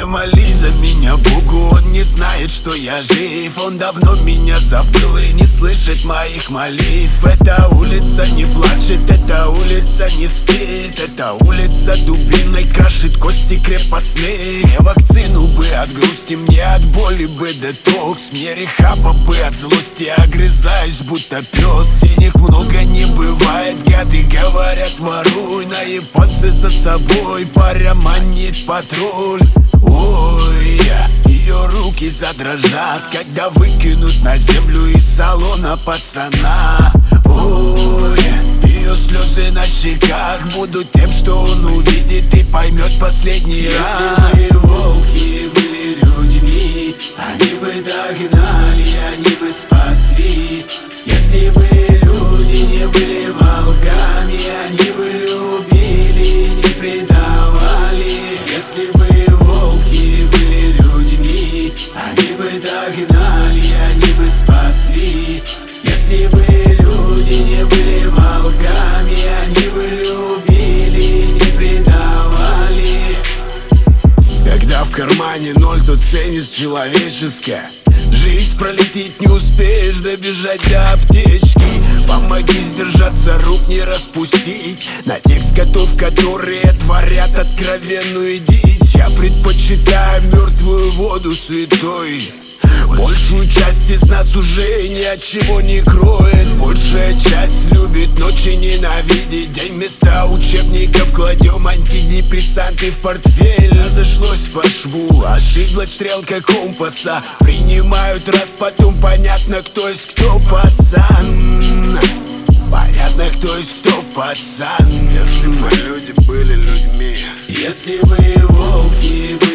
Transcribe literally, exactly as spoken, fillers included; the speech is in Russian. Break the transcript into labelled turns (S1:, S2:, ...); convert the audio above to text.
S1: молись за меня Богу, он не знает, что я жив. Он давно меня забыл и не слышит моих молитв. Эта улица не плачет, эта улица не спит. Эта улица дубиной крошит кости крепостные. Мне вакцину бы от грусти, мне от боли бы детокс. Мне рехаба бы от злости, огрызаюсь будто пес. Денег много не бывает, гады говорят воруй. На японцы за собой паря манит патруль. Ой, ее руки задрожат, когда выкинут на землю из салона пацана. Ой, ее слезы на щеках будут тем, что он увидит и поймет последний раз. Если бы волки были людьми, они бы догнали, они бы спасли. Если бы люди не были волками, они бы любили, не предавали. Если бы волки были людьми, они бы догнали, они бы спасли. Если бы люди не были волками, они бы любили, не предавали. Когда в кармане ноль, то ценишь человеческое. Жизнь пролететь не успеешь, добежать до аптечки. Помоги сдержаться, рук не распустить на тех скотов, которые творят откровенную дичь. Я предпочитаю мертвую воду святой. Большую часть из нас уже ни от чего не кроет. Большая часть любит ночи, ненавидит день. Вместо учебников кладем антидепрессанты в портфель. Разошлось по шву, ошиблась стрелка компаса. Принимают раз, потом понятно, кто есть кто пацан. Понятно, кто есть кто пацан.
S2: Если бы люди были людьми,
S1: если бы волки